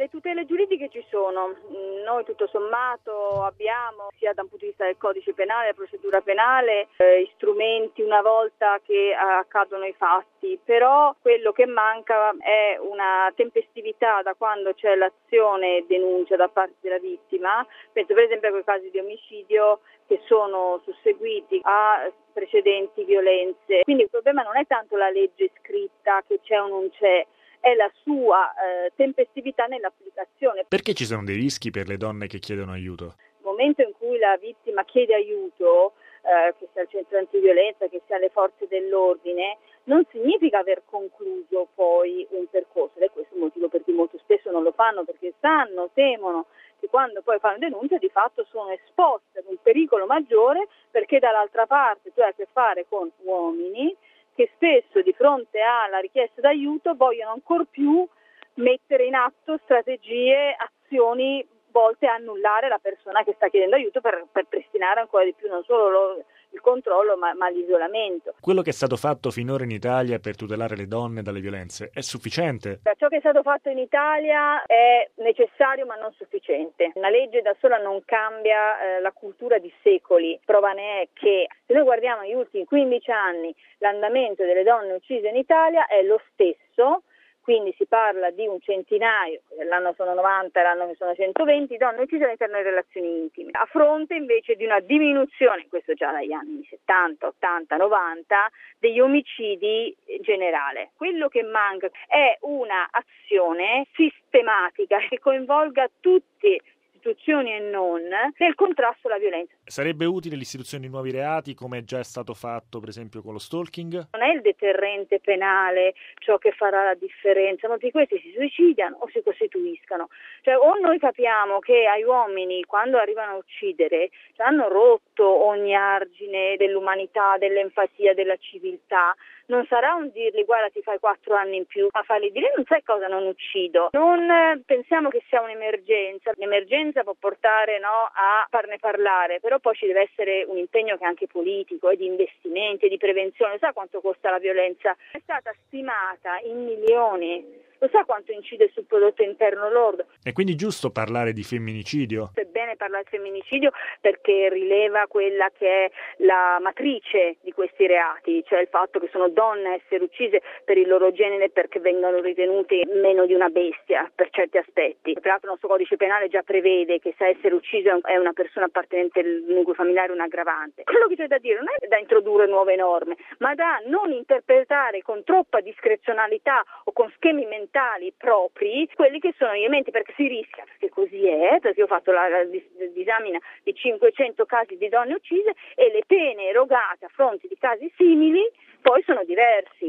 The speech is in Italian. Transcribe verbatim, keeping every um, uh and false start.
le tutele giuridiche ci sono, noi tutto sommato abbiamo sia da un punto di vista del codice penale, procedura penale, eh, strumenti una volta che accadono i fatti, però quello che manca è una tempestività da quando c'è l'azione e denuncia da parte della vittima. Penso per esempio a quei casi di omicidio che sono susseguiti a precedenti violenze, quindi il problema non è tanto la legge scritta che c'è o non c'è, è la sua eh, tempestività nell'applicazione. Perché ci sono dei rischi per le donne che chiedono aiuto? Nel momento in cui la vittima chiede aiuto, eh, che sia il centro antiviolenza, che sia le forze dell'ordine, non significa aver concluso poi un percorso, ed è questo il motivo per cui molto spesso non lo fanno, perché sanno, temono che quando poi fanno denuncia di fatto sono esposte ad un pericolo maggiore, perché dall'altra parte tu hai a che fare con uomini che spesso di fronte alla richiesta d'aiuto vogliono ancor più mettere in atto strategie, azioni volte a annullare la persona che sta chiedendo aiuto per, per pristinare ancora di più non solo lo, il controllo ma, ma l'isolamento. Quello che è stato fatto finora in Italia per tutelare le donne dalle violenze è sufficiente? Ciò che è stato fatto in Italia è necessario ma non sufficiente. Una legge da sola non cambia eh, la cultura di secoli. Prova ne è che se noi guardiamo negli ultimi quindici anni l'andamento delle donne uccise in Italia è lo stesso. Quindi si parla di un centinaio, l'anno sono novanta, l'anno che sono centoventi, donne uccise all'interno delle relazioni intime, a fronte invece di una diminuzione, questo già dagli anni settanta, ottanta, novanta, degli omicidi in generale. Quello che manca è una azione sistematica che coinvolga tutti, istituzioni e non, nel contrasto alla violenza. Sarebbe utile l'istituzione di nuovi reati, come già è stato fatto per esempio con lo stalking? Non è il deterrente penale ciò che farà la differenza, molti di questi si suicidano o si costituiscano. Cioè, o noi capiamo che ai uomini quando arrivano a uccidere cioè, hanno rotto ogni argine dell'umanità, dell'empatia, della civiltà, non sarà un dirgli guarda ti fai quattro anni in più, ma fargli dire non sai cosa, non uccido. Non eh, pensiamo che sia un'emergenza, l'emergenza può portare no, a farne parlare, però poi ci deve essere un impegno che è anche politico e di investimenti e di prevenzione. Sa quanto costa la violenza? È stata stimata in milioni. Lo sa quanto incide sul prodotto interno lordo? È quindi giusto parlare di femminicidio? È bene parlare di femminicidio perché rileva quella che è la matrice di questi reati, cioè il fatto che sono donne a essere uccise per il loro genere perché vengono ritenute meno di una bestia per certi aspetti. Tra l'altro il nostro codice penale già prevede che se essere ucciso è una persona appartenente al nucleo familiare un aggravante. Quello che c'è da dire non è da introdurre nuove norme, ma da non interpretare con troppa discrezionalità o con schemi mentali propri quelli che sono gli elementi, perché si rischia, perché così è, perché io ho fatto la, la, la disamina di cinquecento casi di donne uccise e le pene erogate a fronte di casi simili poi sono diversi.